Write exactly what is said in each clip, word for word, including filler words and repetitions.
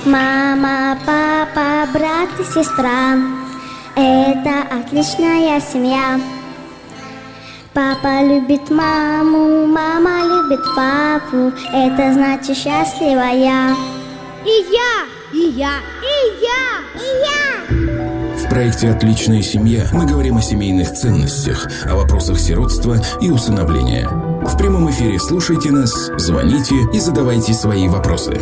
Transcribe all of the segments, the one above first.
Мама, папа, брат и сестра — это отличная семья. Папа любит маму, мама любит папу, это значит счастлива я. И я, и я, и я, и я. В проекте «Отличная семья» мы говорим о семейных ценностях, о вопросах сиротства и усыновления. В прямом эфире слушайте нас, звоните и задавайте свои вопросы.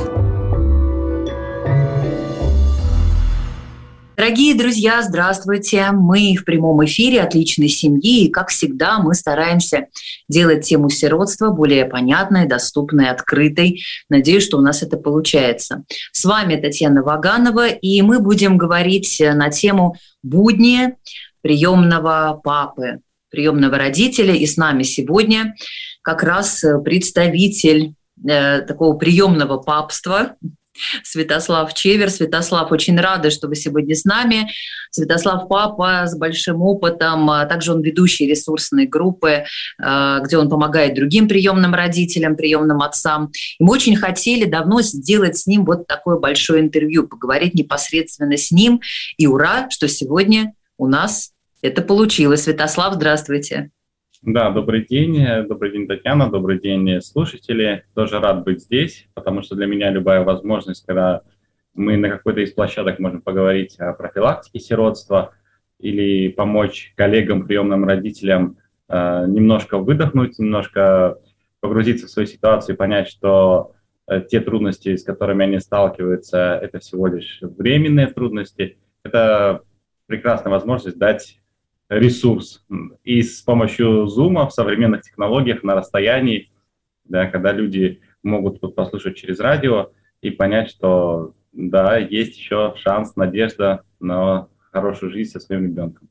Дорогие друзья, здравствуйте! Мы в прямом эфире «Отличной семьи», и, как всегда, мы стараемся делать тему сиротства более понятной, доступной, открытой. Надеюсь, что у нас это получается. С вами Татьяна Ваганова, и мы будем говорить на тему будни приемного папы, приемного родителя. И с нами сегодня как раз представитель э, такого приемного папства – Святослав Чевер. Святослав, очень рада, что вы сегодня с нами. Святослав папа с большим опытом, также он ведущий ресурсной группы, где он помогает другим приемным родителям, приемным отцам. И мы очень хотели давно сделать с ним вот такое большое интервью, поговорить непосредственно с ним. И ура, что сегодня у нас это получилось. Святослав, здравствуйте. Да, добрый день, добрый день, Татьяна, добрый день, слушатели. Тоже рад быть здесь, потому что для меня любая возможность, когда мы на какой-то из площадок можем поговорить о профилактике сиротства или помочь коллегам, приемным родителям э, немножко выдохнуть, немножко погрузиться в свою ситуацию и понять, что э, те трудности, с которыми они сталкиваются, это всего лишь временные трудности. Это прекрасная возможность дать ресурс. И с помощью Zoom в современных технологиях на расстоянии, да, когда люди могут вот послушать через радио и понять, что да, есть еще шанс, надежда на хорошую жизнь со своим ребенком.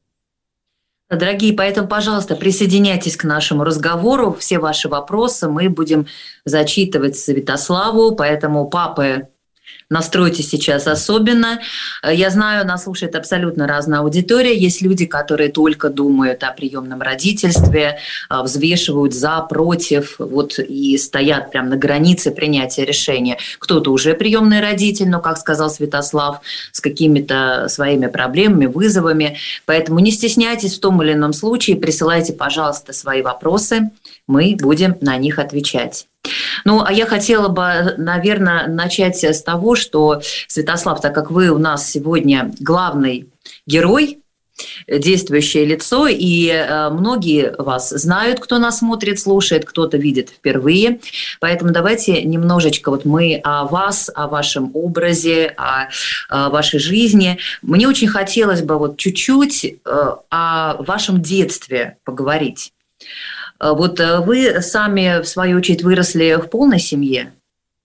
Дорогие, поэтому, пожалуйста, присоединяйтесь к нашему разговору. Все ваши вопросы мы будем зачитывать Святославу, поэтому папы, настройте сейчас особенно. Я знаю, нас слушает абсолютно разная аудитория. Есть люди, которые только думают о приемном родительстве, взвешивают за, против, вот и стоят прямо на границе принятия решения. Кто-то уже приемный родитель, но, как сказал Святослав, с какими-то своими проблемами, вызовами. Поэтому не стесняйтесь в том или ином случае, присылайте, пожалуйста, свои вопросы, мы будем на них отвечать. Ну, а я хотела бы, наверное, начать с того, что, Святослав, так как вы у нас сегодня главный герой, действующее лицо, и э, многие вас знают, кто нас смотрит, слушает, кто-то видит впервые. Поэтому давайте немножечко вот мы о вас, о вашем образе, о, о вашей жизни. Мне очень хотелось бы вот чуть-чуть э, о вашем детстве поговорить. Вот вы сами, в свою очередь, выросли в полной семье?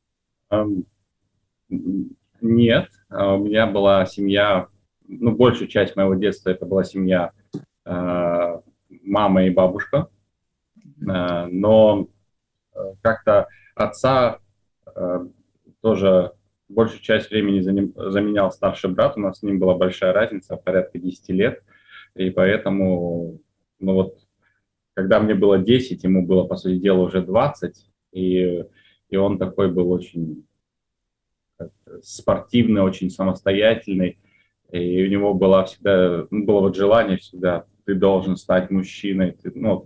Нет, у меня была семья, ну, большую часть моего детства это была семья э, мама и бабушка, э, но как-то отца э, тоже большую часть времени заменял старший брат, у нас с ним была большая разница, порядка десять лет, и поэтому, ну вот, когда мне было десять, ему было, по сути дела, уже двадцать, и, и он такой был очень спортивный, очень самостоятельный, и у него было всегда, ну, было вот желание всегда, ты должен стать мужчиной, ты, ну,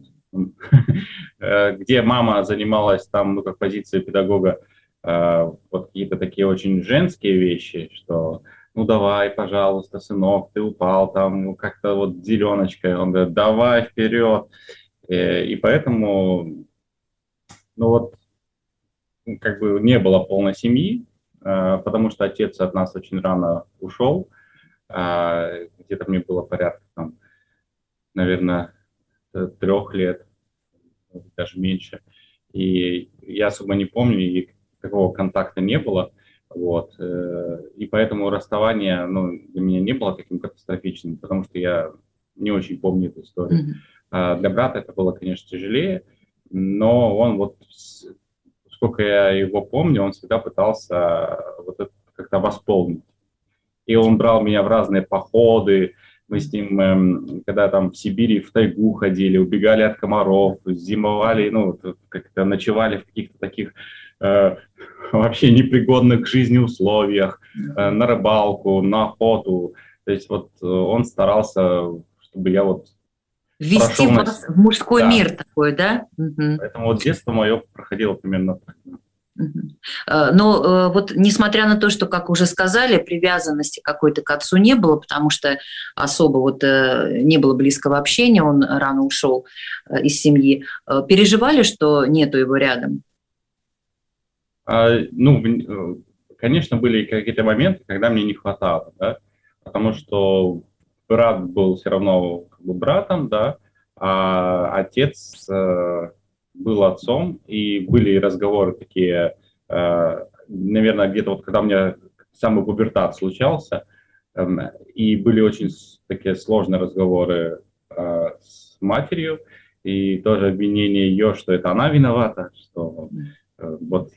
где мама занималась там, ну, как позиция педагога, вот какие-то такие очень женские вещи, что ну давай, пожалуйста, сынок, ты упал там, ну, как-то вот зеленочкой, он говорит, давай вперед. И поэтому, ну вот, как бы не было полной семьи, потому что отец от нас очень рано ушел. Где-то мне было порядка, там, наверное, трех лет, даже меньше. И я особо не помню, и такого контакта не было. Вот. И поэтому расставание, ну, для меня не было таким катастрофичным, потому что я не очень помню эту историю. Mm-hmm. А для брата это было, конечно, тяжелее, но он вот, сколько я его помню, он всегда пытался вот это как-то восполнить. И он брал меня в разные походы, мы с ним, когда там в Сибири в тайгу ходили, убегали от комаров, зимовали, ну, как-то ночевали в каких-то таких э, вообще непригодных к жизни условиях, на рыбалку, на охоту. То есть вот он старался, чтобы я вот ввести прошел вас на... в мужской да. мир такой, да? Угу. Поэтому вот детство мое проходило примерно так. Но вот несмотря на то, что, как уже сказали, привязанности какой-то к отцу не было, потому что особо вот не было близкого общения, он рано ушел из семьи, переживали, что нету его рядом? А, ну, конечно, были какие-то моменты, когда мне не хватало, да, потому что брат был все равно как бы братом, да, а отец э, был отцом, и были разговоры такие, э, наверное, где-то вот когда у меня самый пубертат случался, э, и были очень такие сложные разговоры э, с матерью, и тоже обвинение ее, что это она виновата, что э, вот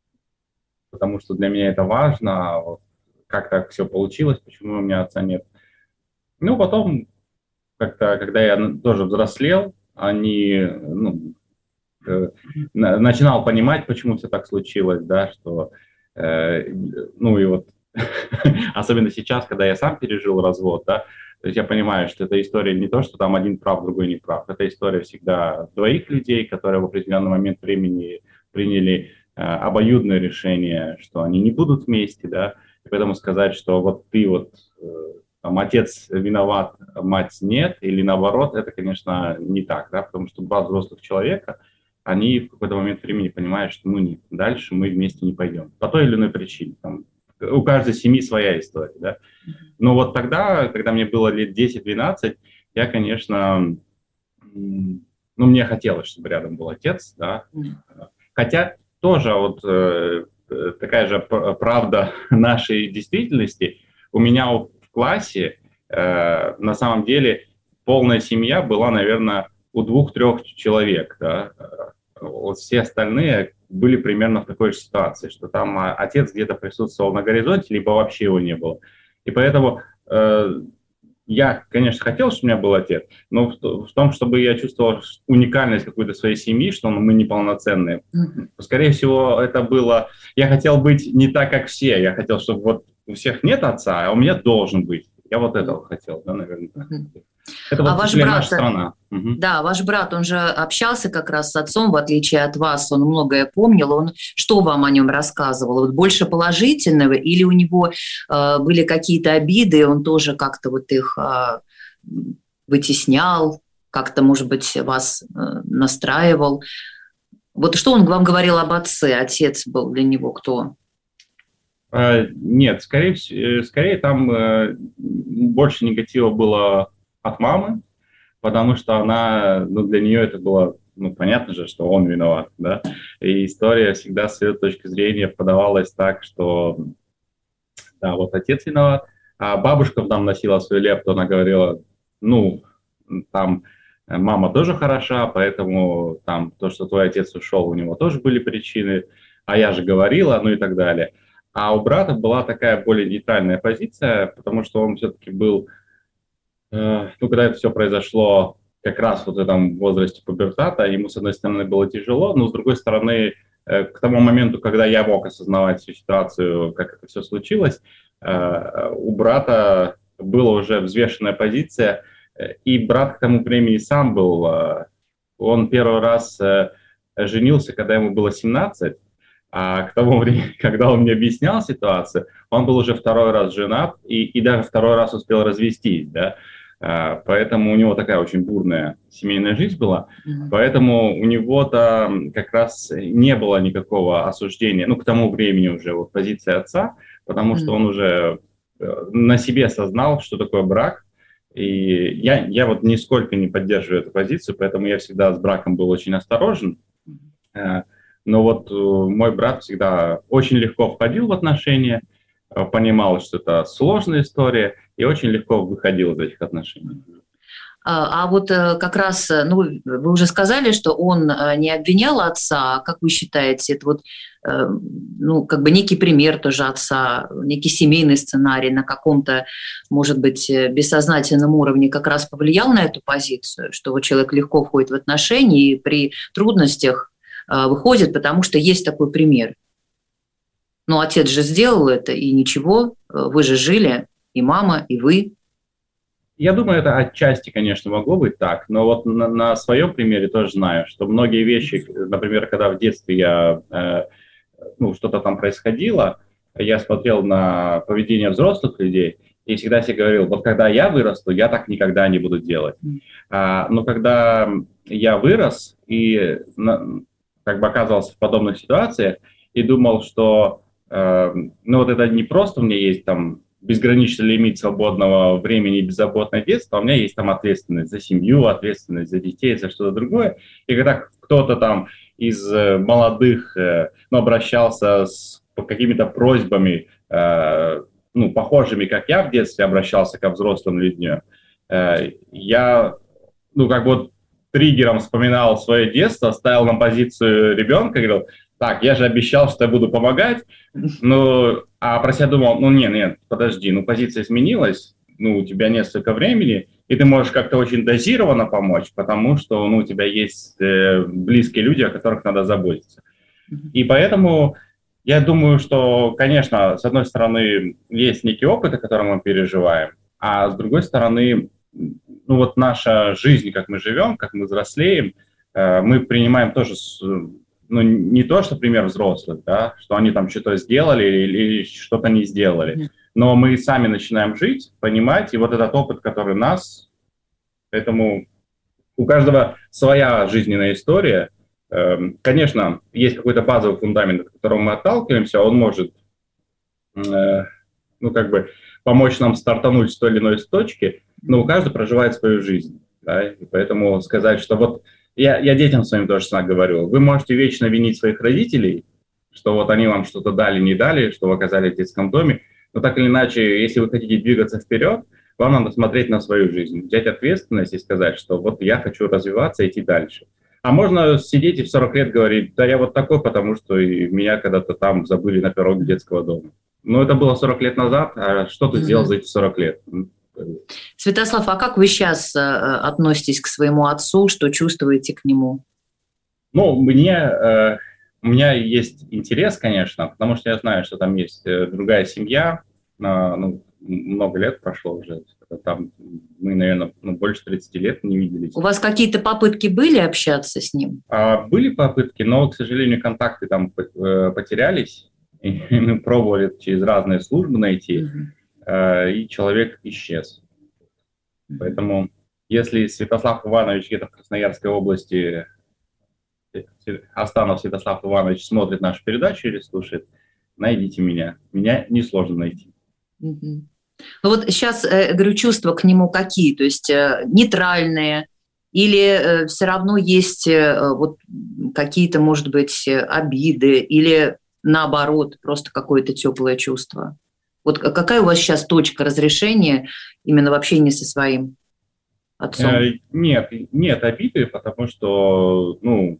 потому что для меня это важно, вот, как так все получилось, почему у меня отца нет. Ну, потом, как-то, когда я тоже взрослел, они, ну, э, начинал понимать, почему все так случилось, да, что, э, ну, и вот, особенно сейчас, когда я сам пережил развод, да, то есть я понимаю, что эта история не то, что там один прав, другой не прав, это история всегда двоих людей, которые в определенный момент времени приняли обоюдное решение, что они не будут вместе, да, и поэтому сказать, что вот ты вот, там, отец виноват, мать нет, или наоборот, это, конечно, не так, да, потому что два взрослых человека, они в какой-то момент времени понимают, что, ну, нет, дальше мы вместе не пойдем, по той или иной причине, там, у каждой семьи своя история, да, но вот тогда, когда мне было лет десять-двенадцать, я, конечно, ну, мне хотелось, чтобы рядом был отец, да, хотя тоже вот э, такая же правда нашей действительности. У меня в классе э, на самом деле полная семья была, наверное, у двух-трех человек. Да? Вот все остальные были примерно в такой же ситуации, что там отец где-то присутствовал на горизонте, либо вообще его не было. И поэтому э, я, конечно, хотел, чтобы у меня был отец, но в, в том, чтобы я чувствовал уникальность какой-то своей семьи, что мы неполноценные. Mm-hmm. Скорее всего, это было... Я хотел быть не так, как все. Я хотел, чтобы вот у всех нет отца, а у меня должен быть. Я вот этого хотел, да, наверное. Mm-hmm. Это вот а ваш брат, наша страна. Угу. Да, ваш брат, он же общался как раз с отцом, в отличие от вас, он многое помнил. Он что вам о нем рассказывал? Вот больше положительного или у него э, были какие-то обиды, он тоже как-то вот их э, вытеснял, как-то, может быть, вас э, настраивал? Вот что он вам говорил об отце? Отец был для него кто? А, нет, скорее, скорее там э, больше негатива было от мамы, потому что она, ну, для нее это было, ну, понятно же, что он виноват, да, и история всегда с ее точки зрения подавалась так, что, да, вот отец виноват, а бабушка нам носила свою лепту, она говорила, ну, там, мама тоже хороша, поэтому там то, что твой отец ушел, у него тоже были причины, а я же говорила, ну и так далее. А у брата была такая более нейтральная позиция, потому что он все-таки был... Ну, когда это все произошло как раз вот в этом возрасте пубертата, ему, с одной стороны, было тяжело, но, с другой стороны, к тому моменту, когда я мог осознавать всю ситуацию, как это все случилось, у брата была уже взвешенная позиция, и брат к тому времени сам был, он первый раз женился, когда ему было семнадцать, а к тому времени, когда он мне объяснял ситуацию, он был уже второй раз женат и, и даже второй раз успел развестись, да. Поэтому у него такая очень бурная семейная жизнь была, mm-hmm. поэтому у него-то как раз не было никакого осуждения, ну, к тому времени уже вот позиции отца, потому mm-hmm. что он уже на себе осознал, что такое брак, и я, я вот нисколько не поддерживаю эту позицию, поэтому я всегда с браком был очень осторожен, mm-hmm. но вот мой брат всегда очень легко входил в отношения, понимал, что это сложная история, и очень легко выходил из этих отношений. А, а вот как раз, ну, вы уже сказали, что он не обвинял отца, как вы считаете, это вот, ну, как бы некий пример тоже отца, некий семейный сценарий на каком-то, может быть, бессознательном уровне как раз повлиял на эту позицию, что вот человек легко входит в отношения и при трудностях выходит, потому что есть такой пример? Ну, отец же сделал это, и ничего, вы же жили, и мама, и вы. Я думаю, это отчасти, конечно, могло быть так, но вот на, на своем примере тоже знаю, что многие вещи, например, когда в детстве я, э, ну, что-то там происходило, я смотрел на поведение взрослых людей и всегда себе говорил, вот когда я вырасту, я так никогда не буду делать. А, но когда я вырос и на, как бы оказывался в подобных ситуациях и думал, что э, ну вот это не просто у меня есть там безграничный лимит свободного времени и беззаботное детство, а у меня есть там ответственность за семью, ответственность за детей, за что-то другое. И когда кто-то там из молодых ну, обращался с какими-то просьбами, ну, похожими, как я в детстве обращался ко взрослым людям, я, ну, как бы вот триггером вспоминал свое детство, ставил на позицию ребенка, говорил, так, я же обещал, что я буду помогать, ну, а про себя думал, ну, нет, нет, подожди, ну, позиция изменилась, ну, у тебя нет столько времени, и ты можешь как-то очень дозированно помочь, потому что, ну, у тебя есть э, близкие люди, о которых надо заботиться. И поэтому я думаю, что, конечно, с одной стороны, есть некий опыт, о котором мы переживаем, а с другой стороны, ну, вот наша жизнь, как мы живем, как мы взрослеем, э, мы принимаем тоже... С, ну, не то, что пример взрослых, да, что они там что-то сделали или, или что-то не сделали, но мы сами начинаем жить, понимать, и вот этот опыт, который нас, поэтому у каждого своя жизненная история. Конечно, есть какой-то базовый фундамент, от которого мы отталкиваемся, он может, ну, как бы помочь нам стартануть с той или иной точки, но у каждого проживает свою жизнь, да, и поэтому сказать, что вот Я, я детям своим тоже всегда говорю, вы можете вечно винить своих родителей, что вот они вам что-то дали, не дали, что вы оказались в детском доме, но так или иначе, если вы хотите двигаться вперед, вам надо смотреть на свою жизнь, взять ответственность и сказать, что вот я хочу развиваться, идти дальше. А можно сидеть и в сорок лет говорить, да я вот такой, потому что и меня когда-то там забыли на пороге детского дома. Но это было сорок лет назад, а что ты сделал за эти сорок лет? Святослав, а как вы сейчас относитесь к своему отцу, что чувствуете к нему? Ну, мне, э, у меня есть интерес, конечно, потому что я знаю, что там есть другая семья, э, ну, много лет прошло уже, там мы, наверное, ну, больше тридцати лет не виделись. У вас какие-то попытки были общаться с ним? А, были попытки, но, к сожалению, контакты там потерялись, и мы пробовали через разные службы найти. Mm-hmm. И человек исчез. Поэтому, если Святослав Иванович где-то в Красноярской области, Астанов Святослав Иванович смотрит нашу передачу или слушает, найдите меня. Меня несложно найти. Ну вот сейчас, я говорю, чувства к нему какие? То есть нейтральные или все равно есть вот какие-то, может быть, обиды или наоборот, просто какое-то теплое чувство? Вот какая у вас сейчас точка разрешения именно в общении со своим отцом? Нет, нет обиды, потому что, ну,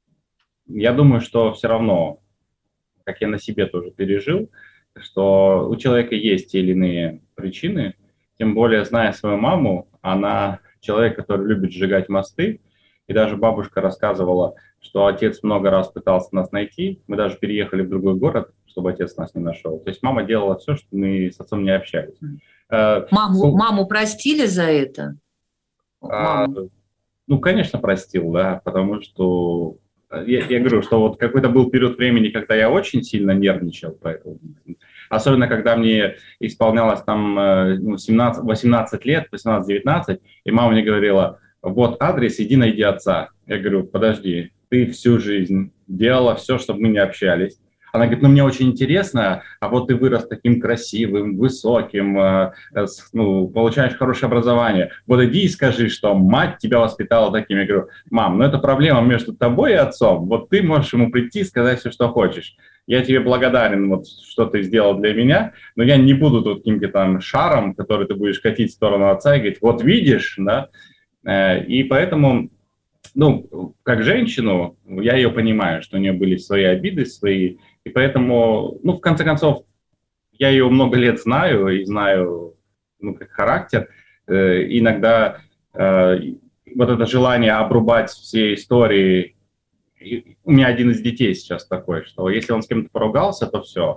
я думаю, что все равно, как я на себе тоже пережил, что у человека есть те или иные причины, тем более, зная свою маму, она человек, который любит сжигать мосты, и даже бабушка рассказывала, что отец много раз пытался нас найти, мы даже переехали в другой город, чтобы отец нас не нашел. То есть мама делала все, что мы с отцом не общались. Маму, ну, маму простили за это? А, ну, конечно, простил, да, потому что я, я говорю, что вот какой-то был период времени, когда я очень сильно нервничал, поэтому, особенно когда мне исполнялось там ну, семнадцать, восемнадцать лет, восемнадцать-девятнадцать, и мама мне говорила, вот адрес, иди найди отца. Я говорю, подожди, ты всю жизнь делала все, чтобы мы не общались. Она говорит, ну мне очень интересно, а вот ты вырос таким красивым, высоким, э, э, ну, получаешь хорошее образование. Вот иди и скажи, что мать тебя воспитала таким. Я говорю, мам, ну это проблема между тобой и отцом. Вот ты можешь ему прийти и сказать все, что хочешь. Я тебе благодарен, вот, что ты сделал для меня, но я не буду тут каким-то там шаром, который ты будешь катить в сторону отца и говорить, вот видишь, да. Э, и поэтому... Ну, как женщину, я ее понимаю, что у нее были свои обиды, свои, и поэтому, ну, в конце концов, я ее много лет знаю и знаю, ну, как характер. Э, иногда э, вот это желание обрубать все истории, и у меня один из детей сейчас такой, что если он с кем-то поругался, то все.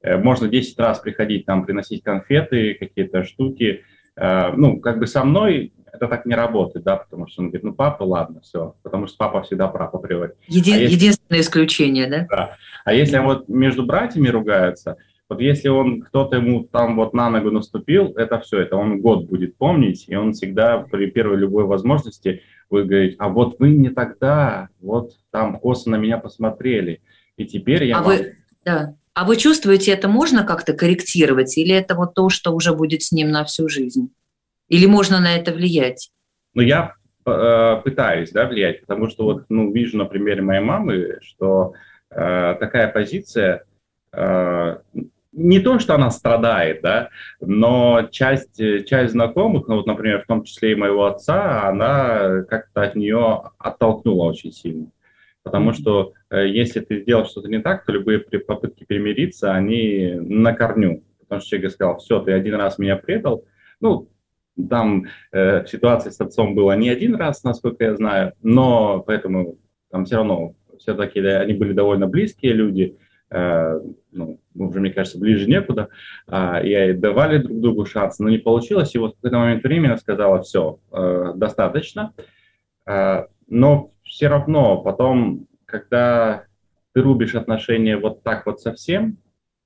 можно десять раз приходить, там, приносить конфеты, какие-то штуки. Ну, как бы со мной это так не работает, да, потому что он говорит, ну, папа, ладно, все, потому что папа всегда прав априори. Еди- а если... Единственное исключение, да? Да. А если вот между братьями ругаются, вот если он, кто-то ему там вот на ногу наступил, это все, это он год будет помнить, и он всегда при первой любой возможности будет говорить, а вот вы не тогда, вот там косо на меня посмотрели, и теперь я а вам... Вы, да. А вы чувствуете, это можно как-то корректировать, или это вот то, что уже будет с ним на всю жизнь? Или можно на это влиять? Ну, я э, пытаюсь, да, влиять, потому что вот, ну, вижу на примере моей мамы, что э, такая позиция, э, не то, что она страдает, да, но часть, часть знакомых, ну, вот, например, в том числе и моего отца, она как-то от нее оттолкнула очень сильно. Потому что э, если ты сделал что-то не так, то любые попытки примириться, они на корню. Потому что человек сказал, все, ты один раз меня предал, ну, там э, ситуация с отцом была не один раз, насколько я знаю, но поэтому там все равно, все-таки да, они были довольно близкие люди, э, ну, уже, мне кажется, ближе некуда, э, и давали друг другу шанс, но не получилось, и вот в какой-то момент времени она сказала, все, э, достаточно, э, но все равно потом, когда ты рубишь отношения вот так вот совсем,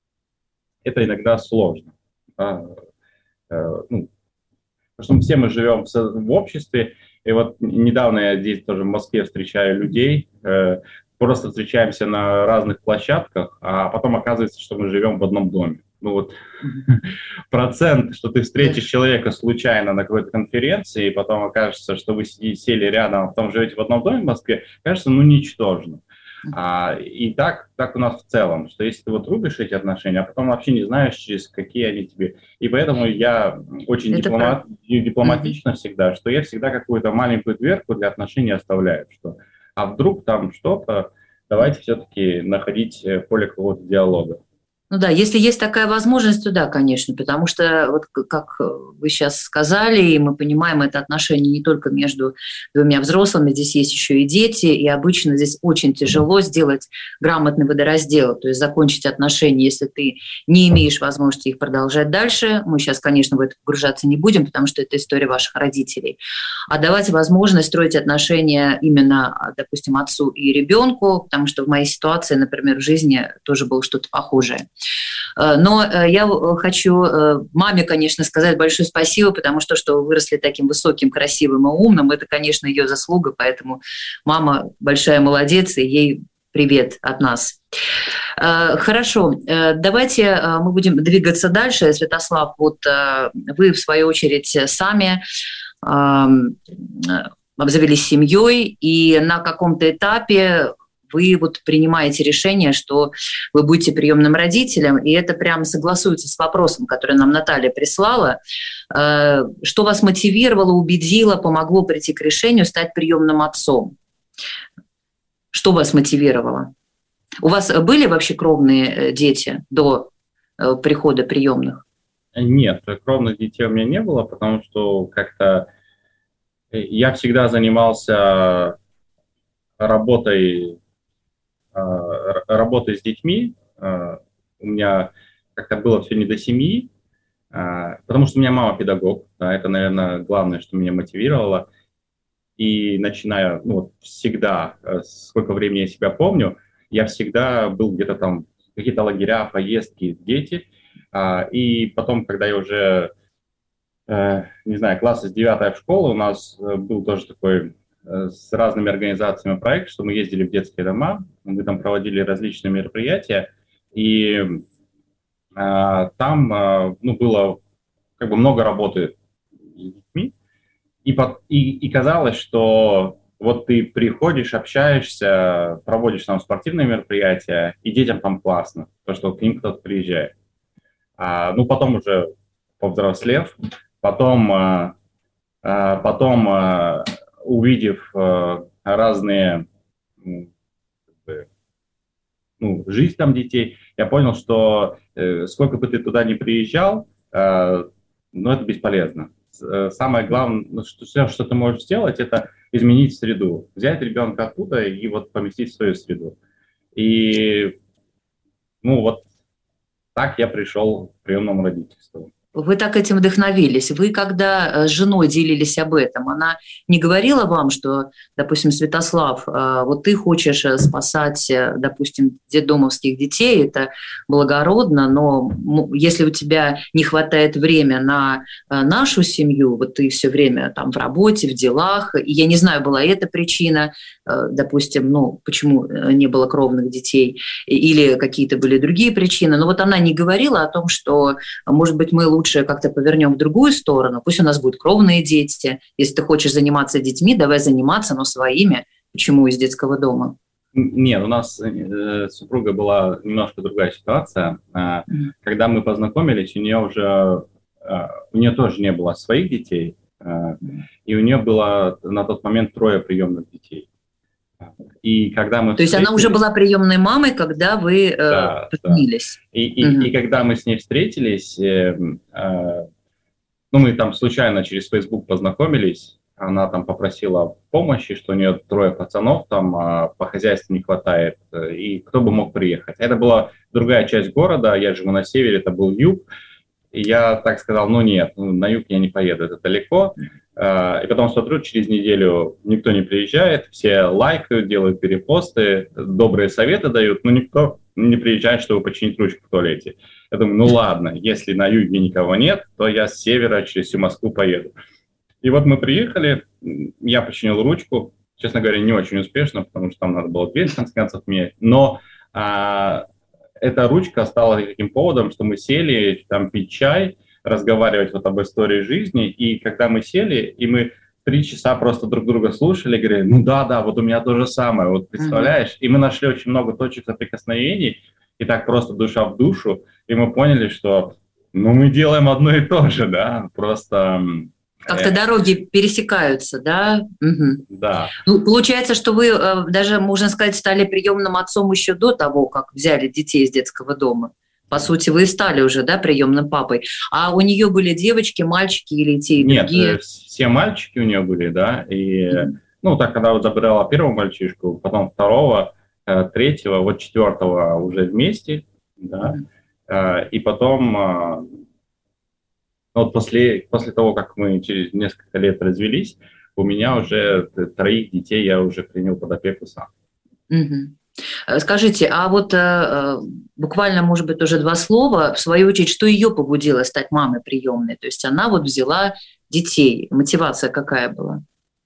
это иногда сложно. Э, э, ну, Потому что все мы живем в, в обществе, и вот недавно я здесь тоже в Москве встречаю людей, э, просто встречаемся на разных площадках, а потом оказывается, что мы живем в одном доме. Ну вот процент, что ты встретишь человека случайно на какой-то конференции, и потом окажется, что вы сидите, сели рядом, а потом живете в одном доме в Москве, кажется, ну ничтожно. А, и так, так у нас в целом, что если ты вот рубишь эти отношения, а потом вообще не знаешь, через какие они тебе. И поэтому я очень дипломат, дипломатично mm-hmm. всегда, что я всегда какую-то маленькую дверку для отношений оставляю. Что, а вдруг там что-то, давайте все-таки находить поле какого-то диалога. Ну да, если есть такая возможность, то да, конечно, потому что, вот как вы сейчас сказали, и мы понимаем, это отношение не только между двумя взрослыми, здесь есть еще и дети, и обычно здесь очень тяжело сделать грамотный водораздел, то есть закончить отношения, если ты не имеешь возможности их продолжать дальше. Мы сейчас, конечно, в это погружаться не будем, потому что это история ваших родителей. А давать возможность строить отношения именно, допустим, отцу и ребенку, потому что в моей ситуации, например, в жизни тоже было что-то похожее. Но я хочу маме, конечно, сказать большое спасибо, потому что, что вы выросли таким высоким, красивым и умным, это, конечно, ее заслуга, поэтому мама большая молодец, и ей привет от нас. Хорошо, давайте мы будем двигаться дальше. Святослав, вот вы, в свою очередь, сами обзавелись семьей, и на каком-то этапе вы вот принимаете решение, что вы будете приемным родителем, и это прямо согласуется с вопросом, который нам Наталья прислала. Что вас мотивировало, убедило, помогло прийти к решению стать приемным отцом? Что вас мотивировало? У вас были вообще кровные дети до прихода приемных? Нет, кровных детей у меня не было, потому что как-то я всегда занимался работой, работой с детьми. У меня как-то было все не до семьи, потому что у меня мама педагог. Да, это, наверное, главное, что меня мотивировало. И начиная, ну, вот всегда, сколько времени я себя помню, я всегда был где-то там, какие-то лагеря, поездки, дети. И потом, когда я уже, не знаю, класса с девятого в школу, у нас был тоже такой с разными организациями проект, что мы ездили в детские дома, мы там проводили различные мероприятия, и а, там а, ну, было как бы много работы с детьми, и, под, и, и казалось, что вот ты приходишь, общаешься, проводишь там спортивные мероприятия, и детям там классно, то, что к ним кто-то приезжает. А, ну, потом уже повзрослев, потом, а, а, потом а, увидев э, разные, ну, жизнь там детей, я понял, что э, сколько бы ты туда ни приезжал, э, ну, это бесполезно. Самое главное, что, все, что ты можешь сделать, это изменить среду. Взять ребенка оттуда и вот поместить в свою среду. И, ну, вот так я пришел к приемному родительству. Вы так этим вдохновились. Вы, когда с женой делились об этом, она не говорила вам, что, допустим, Святослав, вот ты хочешь спасать, допустим, детдомовских детей, это благородно, но если у тебя не хватает времени на нашу семью, вот ты все время там в работе, в делах, и я не знаю, была эта причина, допустим, ну, почему не было кровных детей, или какие-то были другие причины, но вот она не говорила о том, что, может быть, мы лучше как-то повернем в другую сторону, пусть у нас будут кровные дети. Если ты хочешь заниматься детьми, давай заниматься, но своими. Почему из детского дома? Нет, у нас э, супруга была немножко другая ситуация. Э, когда мы познакомились, у нее уже э, у нее тоже не было своих детей, э, и у нее было на тот момент трое приемных детей. И когда мы То есть она уже была приемной мамой, когда вы э, да, поженились. Да. И, и, угу. и когда мы с ней встретились, э, э, ну, мы там случайно через Facebook познакомились, она там попросила помощи, что у нее трое пацанов, там а по хозяйству не хватает, и кто бы мог приехать. Это была другая часть города, я живу на севере, это был юг, и я так сказал, ну нет, ну, на юг я не поеду, это далеко. И потом смотрю, через неделю никто не приезжает, все лайкают, делают перепосты, добрые советы дают, но никто не приезжает, чтобы починить ручку в туалете. Я думаю, ну ладно, если на юге никого нет, то я с севера через всю Москву поеду. И вот мы приехали, я починил ручку, честно говоря, не очень успешно, потому что там надо было дверь в конце концов менять, но а, эта ручка стала таким поводом, что мы сели там пить чай, разговаривать вот об истории жизни, и когда мы сели, и мы три часа просто друг друга слушали, говорили, ну да, да, вот у меня то же самое, вот представляешь, mm-hmm. и мы нашли очень много точек соприкосновений, и так просто душа в душу, и мы поняли, что, ну, мы делаем одно и то же, да, просто... Как-то э... дороги пересекаются, да? Угу. Да. Ну, получается, что вы даже, можно сказать, стали приемным отцом еще до того, как взяли детей из детского дома. По сути, вы стали уже, да, приемным папой. А у нее были девочки, мальчики или те и другие? Нет, все мальчики у нее были, да. И, mm-hmm. ну, так, когда вот забирала первого мальчишку, потом второго, третьего, вот четвертого уже вместе, да. Mm-hmm. И потом, вот после, после того, как мы через несколько лет развелись, у меня уже троих детей я уже принял под опеку сам. Mm-hmm. Скажите, а вот э, буквально, может быть, уже два слова, в свою очередь, что ее побудило стать мамой приемной? То есть она вот взяла детей. Мотивация какая была?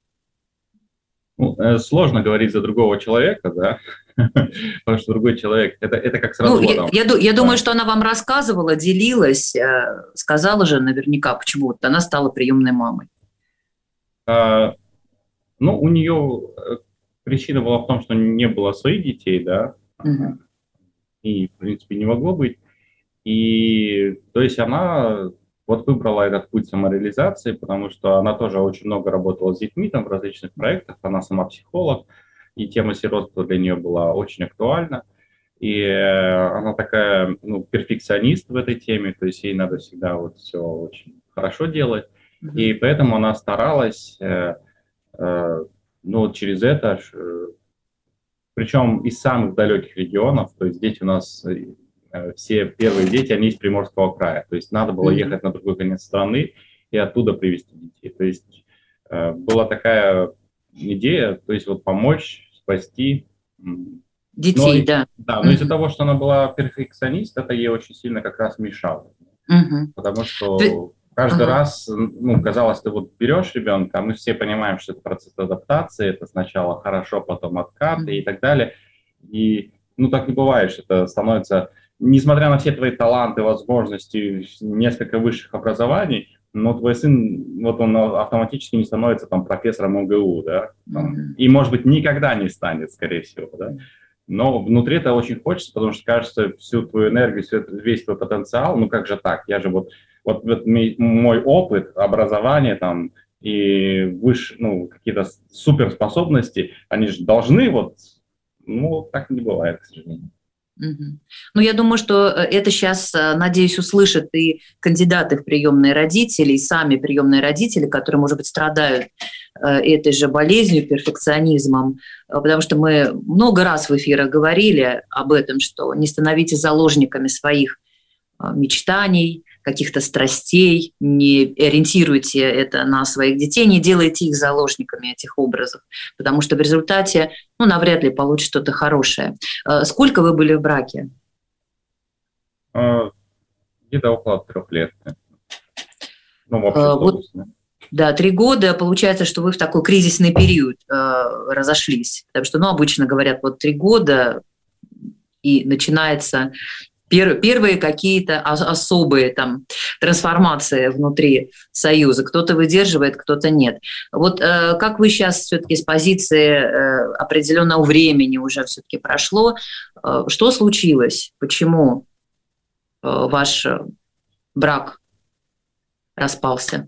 Ну, сложно говорить за другого человека, да, потому что другой человек, это, это как с разводом. Ну, я, я, я думаю, что она вам рассказывала, делилась, сказала же наверняка, почему вот она стала приемной мамой. А, ну, у нее... Причина была в том, что не было своих детей, да, uh-huh. и, в принципе, не могло быть. И, то есть, она вот выбрала этот путь самореализации, потому что она тоже очень много работала с детьми там в различных проектах, она сама психолог, и тема сиротства для нее была очень актуальна. И она такая, ну, перфекционист в этой теме, то есть ей надо всегда вот все очень хорошо делать. Uh-huh. И поэтому она старалась... Э, э, Ну, вот через это, причем из самых далеких регионов, то есть дети у нас, все первые дети, они из Приморского края, то есть надо было ехать на другой конец страны и оттуда привезти детей. То есть была такая идея, то есть вот помочь, спасти. Детей, но, да. Да, но mm-hmm. из-за того, что она была перфекционист, это ей очень сильно как раз мешало. Mm-hmm. Потому что... Каждый ага. раз, ну, казалось, ты вот берешь ребенка, а мы все понимаем, что это процесс адаптации, это сначала хорошо, потом откаты mm-hmm. и так далее. И, ну, так не бывает, что это становится, несмотря на все твои таланты, возможности, несколько высших образований, но твой сын, вот он автоматически не становится там профессором МГУ, да, там, mm-hmm. и, может быть, никогда не станет, скорее всего, да. Но внутри это очень хочется, потому что, кажется, всю твою энергию, весь твой потенциал, ну, как же так, я же вот... Вот, вот мой опыт, образование там и выше, ну, какие-то суперспособности, они же должны вот, ну, так не бывает, к сожалению. Угу. Ну, я думаю, что это сейчас, надеюсь, услышат и кандидаты в приемные родители, и сами приемные родители, которые, может быть, страдают этой же болезнью, перфекционизмом, потому что мы много раз в эфирах говорили об этом, что не становитесь заложниками своих мечтаний, каких-то страстей, не ориентируйте это на своих детей, не делайте их заложниками этих образов, потому что в результате, ну, навряд ли получится что-то хорошее. Сколько вы были в браке? Где-то около трех лет. Ну, в общем, вот, да, три года. Получается, что вы в такой кризисный период э, разошлись. Потому что, ну, обычно говорят, вот три года, и начинается пер, первые какие-то особые там трансформации внутри союза. Кто-то выдерживает, кто-то нет. Вот э, как вы сейчас все-таки с позиции э, определенного времени уже все-таки прошло, э, что случилось? Почему э, ваш брак распался?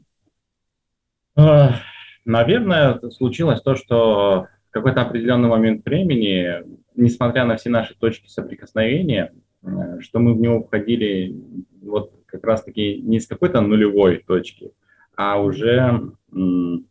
Наверное, случилось то, что в какой-то определенный момент времени, несмотря на все наши точки соприкосновения, что мы в него входили вот как раз-таки не с какой-то нулевой точки, а уже ну,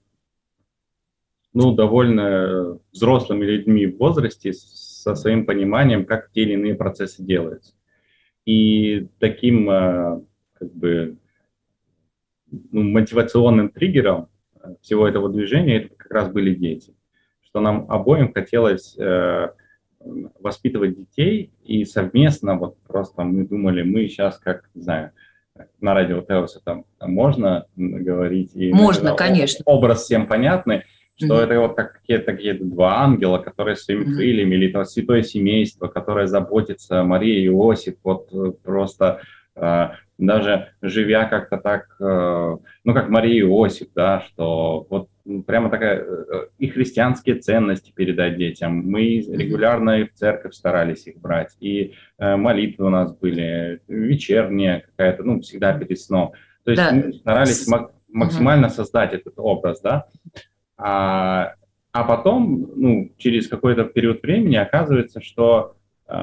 довольно взрослыми людьми в возрасте со своим пониманием, как те или иные процессы делаются. И таким как бы ну, мотивационным триггером всего этого движения это как раз были дети. Что нам обоим хотелось э, воспитывать детей, и совместно вот просто мы думали, мы сейчас, как, не знаю, на радио Теоса там можно говорить. И, можно, наверное, конечно. Образ всем понятный, что mm-hmm. это вот как какие-то, какие-то два ангела, которые своими mm-hmm. крыльями, или это святое семейство, которое заботится, Мария и Иосиф, вот просто... даже живя как-то так, ну, как Мария и Иосиф, да, что вот прямо такая, и христианские ценности передать детям. Мы регулярно и в церковь старались их брать, и молитвы у нас были, вечерняя какая-то, ну, всегда перед сном. То есть да. мы старались максимально угу. создать этот образ, да. А, а потом, ну, через какой-то период времени оказывается, что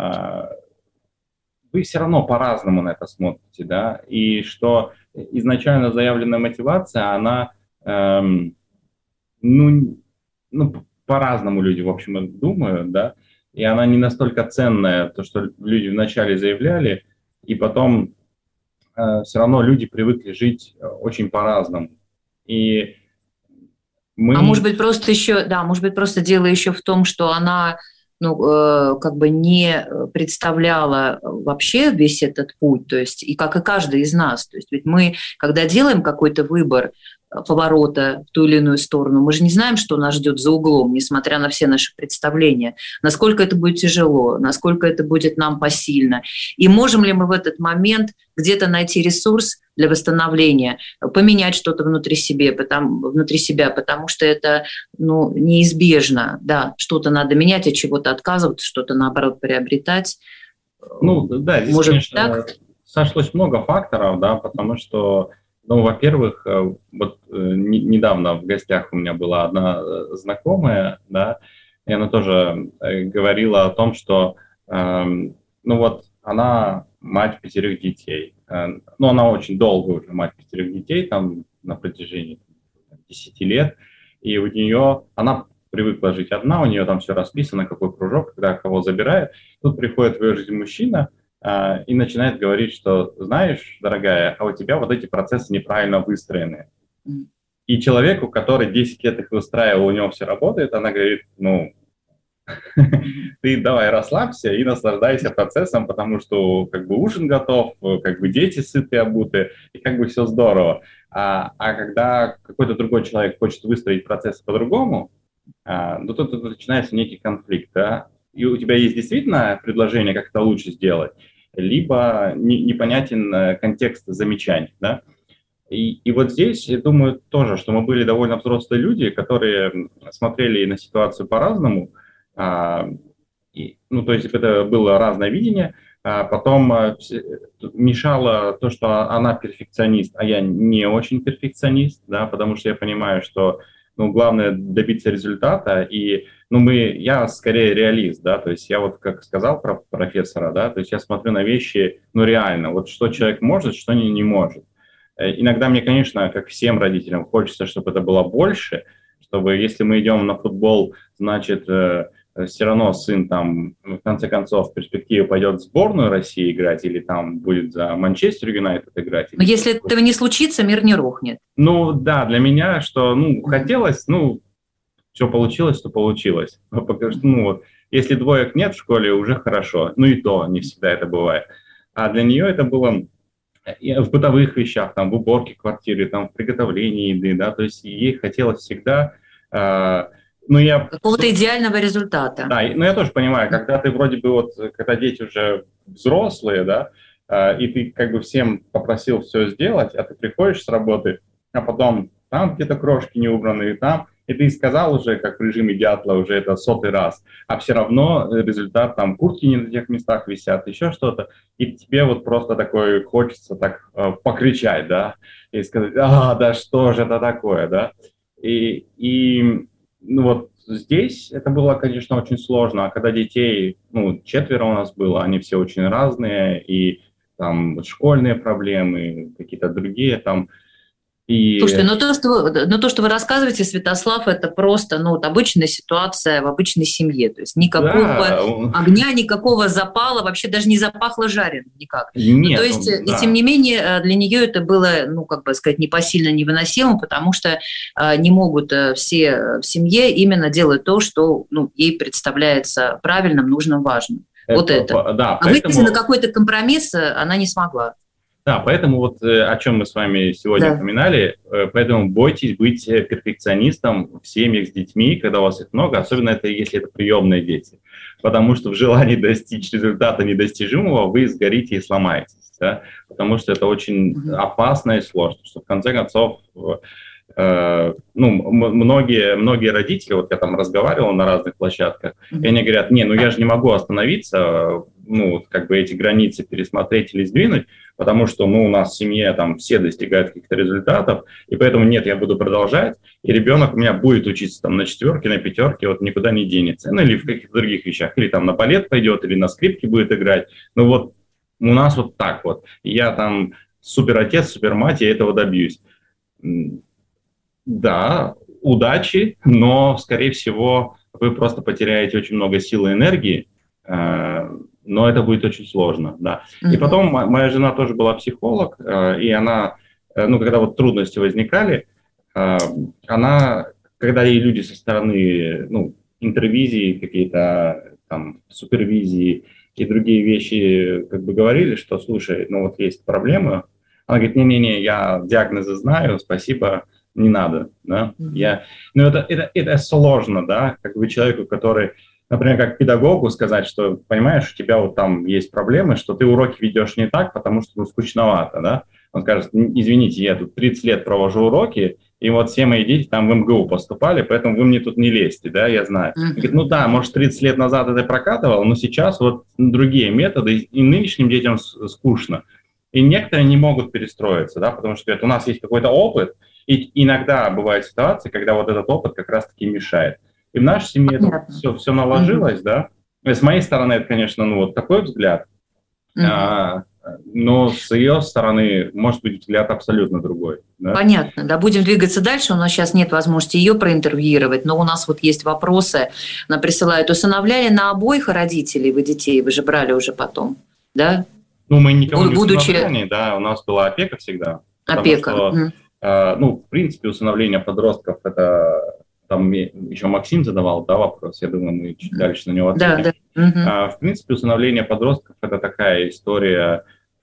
вы все равно по-разному на это смотрите, да, и что изначально заявленная мотивация, она, эм, ну, ну, по-разному люди, в общем, думают, да, и она не настолько ценная, то, что люди вначале заявляли, и потом э, все равно люди привыкли жить очень по-разному. И мы... А может быть, просто еще, да, может быть, просто дело еще в том, что она... ну, э, как бы не представляла вообще весь этот путь, то есть, и как и каждый из нас. То есть ведь мы, когда делаем какой-то выбор поворота в ту или иную сторону, мы же не знаем, что нас ждет за углом, несмотря на все наши представления, насколько это будет тяжело, насколько это будет нам посильно. И можем ли мы в этот момент где-то найти ресурс для восстановления, поменять что-то внутри себя, потому, внутри себя, потому что это ну, неизбежно. Да, что-то надо менять, от чего-то отказываться, что-то, наоборот, приобретать. Ну, да, здесь, Может, конечно, так? сошлось много факторов, да, потому что, ну, во-первых, вот недавно в гостях у меня была одна знакомая, да, и она тоже говорила о том, что, ну, вот она мать пятерых детей. Ну, она очень долго уже мать пятерых детей, там, на протяжении десяти лет, и у нее, она привыкла жить одна, у нее там все расписано, какой кружок, когда кого забирает. Тут приходит в ее жизнь мужчина а, и начинает говорить, что, знаешь, дорогая, а у тебя вот эти процессы неправильно выстроены. Mm. И человеку, который десять лет их выстраивал, у него все работает, она говорит, ну, ты давай расслабься и наслаждайся процессом, потому что как бы ужин готов, как бы дети сыты, обуты, и как бы все здорово. А, а когда какой-то другой человек хочет выстроить процесс по-другому, а, то тут, тут начинается некий конфликт, да? И у тебя есть действительно предложение, как это лучше сделать, либо не, непонятен контекст замечаний, да? И, и вот здесь, я думаю, тоже, что мы были довольно взрослые люди, которые смотрели на ситуацию по-разному. А, и, ну, то есть это было разное видение. А потом а, мешало то, что она перфекционист, а я не очень перфекционист, да, потому что я понимаю, что ну, главное добиться результата. И ну, мы, я скорее реалист, да, то есть я вот как сказал про профессора, да, то есть я смотрю на вещи, ну, реально, вот что человек может, что не, не может. Иногда мне, конечно, как всем родителям, хочется, чтобы это было больше, чтобы если мы идем на футбол, значит, все равно сын там, в конце концов, в перспективе пойдет в сборную России играть или там будет за Манчестер Юнайтед играть. Но если этого не случится, мир не рухнет. Ну да, для меня, что ну хотелось, ну все получилось, то получилось. Ну вот, если двоек нет в школе, уже хорошо. Ну и то не всегда это бывает. А для нее это было в бытовых вещах, там, в уборке квартиры, там, в приготовлении еды, да, то есть ей хотелось всегда... Э, ну, я... Какого-то идеального результата. Да, ну я тоже понимаю, когда ты вроде бы вот, когда дети уже взрослые, да, э, и ты как бы всем попросил все сделать, а ты приходишь с работы, а потом там где-то крошки не убраны, и там... И ты сказал уже, как в режиме дятла, уже это сотый раз, а все равно результат, там, куртки не на тех местах висят, еще что-то, и тебе вот просто такое хочется так э, покричать, да, и сказать, а, да что же это такое, да, и, и ну, вот здесь это было, конечно, очень сложно, а когда детей, ну, четверо у нас было, они все очень разные, и там школьные проблемы, какие-то другие, там, И... Слушайте, но то, что вы, но то, что вы рассказываете, Святослав, это просто ну, вот обычная ситуация в обычной семье. То есть никакого да. огня, никакого запала, вообще даже не запахло жареным никак. Нет, ну, то есть, да. и тем не менее, для нее это было, ну, как бы сказать, непосильно невыносимо, потому что а, не могут а, все в семье именно делать то, что ну, ей представляется правильным, нужным, важным. Это, вот это. Да, а поэтому... выйти на какой-то компромисс она не смогла. Да, поэтому вот о чем мы с вами сегодня да. упоминали, поэтому бойтесь быть перфекционистом в семьях с детьми, когда у вас их много, особенно это, если это приемные дети, потому что в желании достичь результата недостижимого вы сгорите и сломаетесь, да? Потому что это очень mm-hmm. опасно и сложно, что в конце концов, э, ну, многие, многие родители, вот я там разговаривал на разных площадках, mm-hmm. и они говорят, не, ну я же не могу остановиться, ну, как бы эти границы пересмотреть или сдвинуть, потому что, ну, у нас в семье там все достигают каких-то результатов, и поэтому нет, я буду продолжать, и ребенок у меня будет учиться там на четверке, на пятерке, вот никуда не денется, ну, или в каких-то других вещах, или там на балет пойдет, или на скрипке будет играть, ну, вот у нас вот так вот, я там суперотец, супермать, я этого добьюсь. Да, удачи, но, скорее всего, вы просто потеряете очень много сил и энергии, но это будет очень сложно, да. Mm-hmm. И потом моя жена тоже была психолог, и она, ну, когда вот трудности возникали, она, когда ей люди со стороны, ну, интервизии, какие-то там супервизии и другие вещи как бы говорили, что, слушай, ну, вот есть проблемы, она говорит, не-не-не, я диагнозы знаю, спасибо, не надо, да. Mm-hmm. Я, ну, это, это, это сложно, да, как бы человеку, который... Например, как педагогу сказать, что, понимаешь, у тебя вот там есть проблемы, что ты уроки ведешь не так, потому что ну, скучновато, да? Он скажет, извините, я тут тридцать лет провожу уроки, и вот все мои дети там в эм гэ у поступали, поэтому вы мне тут не лезьте, да, я знаю. Mm-hmm. Говорит, ну да, может, тридцать лет назад это прокатывало, но сейчас вот другие методы, и нынешним детям скучно. И некоторые не могут перестроиться, да, потому что говорят, у нас есть какой-то опыт, и иногда бывают ситуации, когда вот этот опыт как раз-таки мешает. И в нашей семье это все, все наложилось, mm-hmm. да. С моей стороны, это, конечно, ну вот такой взгляд, mm-hmm. а, но с ее стороны может быть взгляд абсолютно другой. Да? Понятно, да, будем двигаться дальше, у нас сейчас нет возможности ее проинтервьюировать, но у нас вот есть вопросы, она присылает, усыновляли на обоих родителей вы детей, вы же брали уже потом, да? Ну, мы никого не Будучи... усыновляли, да, у нас была опека всегда. Опека. Что, mm-hmm. а, ну, в принципе, усыновление подростков – это... Там еще Максим задавал, да, вопрос, я думаю, мы чуть дальше на него ответим. Да, да. Угу. А, в принципе, усыновление подростков – это такая история,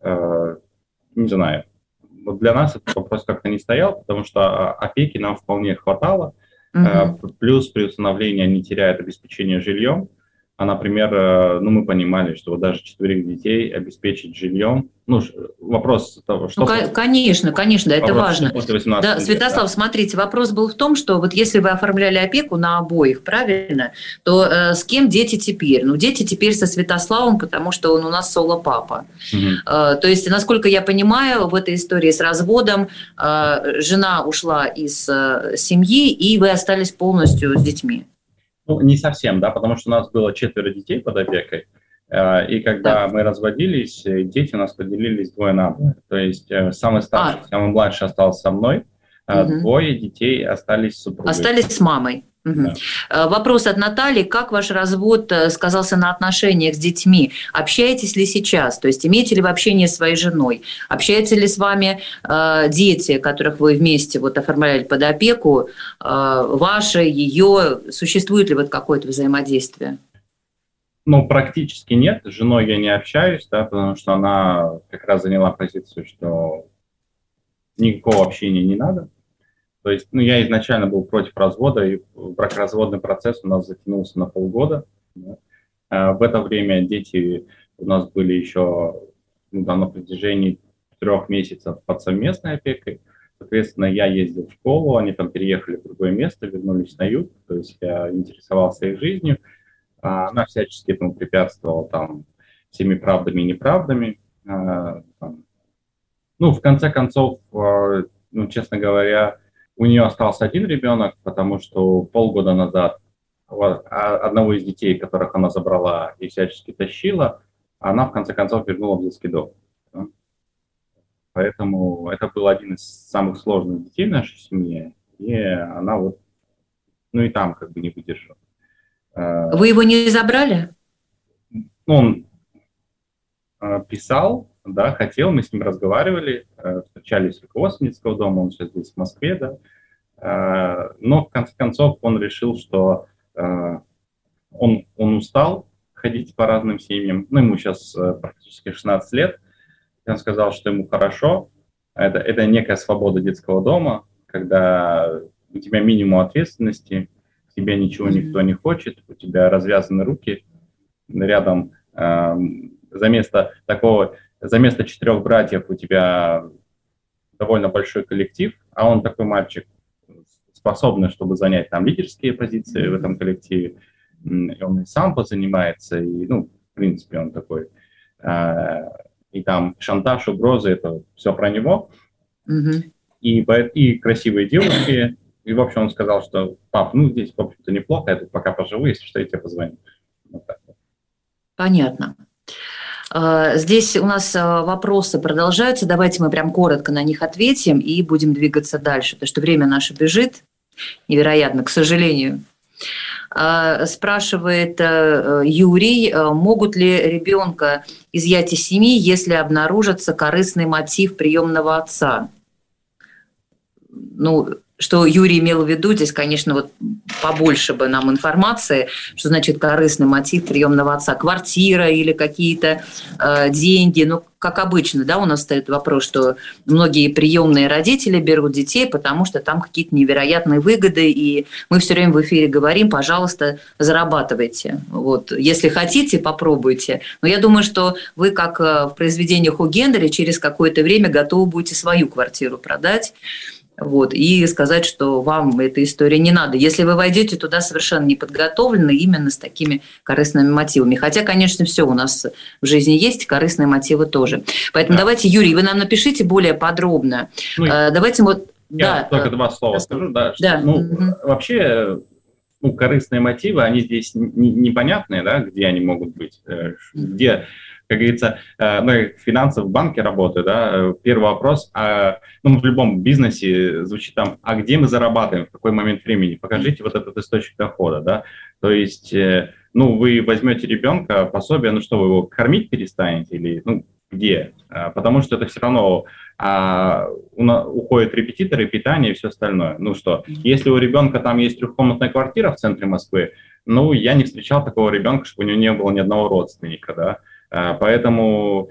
э, не знаю, вот для нас этот вопрос как-то не стоял, потому что опеки нам вполне хватало, угу. э, плюс при усыновлении они теряют обеспечение жильем, а, например, э, ну, мы понимали, что вот даже четверых детей обеспечить жильем, ну, вопрос того, что... Ну, конечно, конечно, да, это важно. Да, Святослав, да. Смотрите, вопрос был в том, что вот если вы оформляли опеку на обоих, правильно, то э, с кем дети теперь? Ну, дети теперь со Святославом, потому что он у нас соло-папа. Угу. Э, то есть, насколько я понимаю, в этой истории с разводом э, жена ушла из э, семьи, и вы остались полностью с детьми. Ну, не совсем, да, потому что у нас было четверо детей под опекой. И когда да. мы разводились, дети у нас поделились двое на двое. То есть самый старший, а. самый младший остался со мной, а угу. двое детей остались с супругой. Остались с мамой. Угу. Да. Вопрос от Натальи. Как ваш развод сказался на отношениях с детьми? Общаетесь ли сейчас? То есть имеете ли вы общение с своей женой? Общаются ли с вами э, дети, которых вы вместе вот оформляли под опеку? Э, ваши, ее? Существует ли вот какое-то взаимодействие? Ну, практически нет. С женой я не общаюсь, да, потому что она как раз заняла позицию, что никакого общения не надо. То есть, ну, я изначально был против развода, и бракоразводный процесс у нас затянулся на полгода. Да. А в это время дети у нас были еще, ну, да, на протяжении трех месяцев под совместной опекой. Соответственно, я ездил в школу, они там переехали в другое место, вернулись на юг. То есть я интересовался их жизнью. А она всячески этому препятствовала там всеми правдами и неправдами. А, там. Ну, в конце концов, ну, честно говоря, у нее остался один ребенок, потому что полгода назад одного из детей, которых она забрала и всячески тащила, она в конце концов вернула в детский дом. Поэтому это был один из самых сложных детей в нашей семье, и она вот, ну и там как бы не выдержала. Вы его не забрали? Он писал, да, хотел, мы с ним разговаривали, встречались в руководстве детского дома, он сейчас здесь в Москве, да, но в конце концов он решил, что он, он устал ходить по разным семьям, ну, ему сейчас практически шестнадцать лет, и он сказал, что ему хорошо, это, это некая свобода детского дома, когда у тебя минимум ответственности, тебе ничего никто не хочет, у тебя развязаны руки, рядом э, за место такого, за место четырех братьев у тебя довольно большой коллектив, а он такой мальчик, способный, чтобы занять там лидерские позиции в этом коллективе, и он и сам позанимается, и, ну, в принципе, он такой, э, и там шантаж, угрозы, это все про него, mm-hmm. и, и красивые девушки. И, в общем, он сказал, что, пап, ну, здесь, в общем-то, неплохо, я тут пока поживу, если что, я тебе позвоню. Вот так. Понятно. Здесь у нас вопросы продолжаются. Давайте мы прям коротко на них ответим и будем двигаться дальше, потому что время наше бежит невероятно, к сожалению. Спрашивает Юрий, могут ли ребенка изъять из семьи, если обнаружится корыстный мотив приемного отца? Ну, что Юрий имел в виду, здесь, конечно, вот побольше бы нам информации, что значит корыстный мотив приемного отца, квартира или какие-то э, деньги. Ну, как обычно, да, у нас стоит вопрос, что многие приемные родители берут детей, потому что там какие-то невероятные выгоды, и мы все время в эфире говорим, пожалуйста, зарабатывайте. Вот, если хотите, попробуйте. Но я думаю, что вы, как в произведениях о Гендере, через какое-то время готовы будете свою квартиру продать. Вот, и сказать, что вам эта история не надо, если вы войдете туда совершенно неподготовлены именно с такими корыстными мотивами. Хотя, конечно, все у нас в жизни есть, корыстные мотивы тоже. Поэтому да. Давайте, Юрий, вы нам напишите более подробно. Ну, давайте вот... Я да, только два слова скажу. Да, что, да. Ну, угу. Вообще, ну, корыстные мотивы, они здесь непонятные, да, где они могут быть, где... Как говорится, ну, финансы в банке работают, да, первый вопрос, а, ну, в любом бизнесе звучит там, а где мы зарабатываем, в какой момент времени, покажите вот этот источник дохода, да, то есть, ну, вы возьмете ребенка, пособие, ну, что, вы его кормить перестанете или, ну, где, потому что это все равно а, уходят репетиторы, питание и все остальное, ну, что, если у ребенка там есть трехкомнатная квартира в центре Москвы, ну, я не встречал такого ребенка, чтобы у него не было ни одного родственника, да. Поэтому,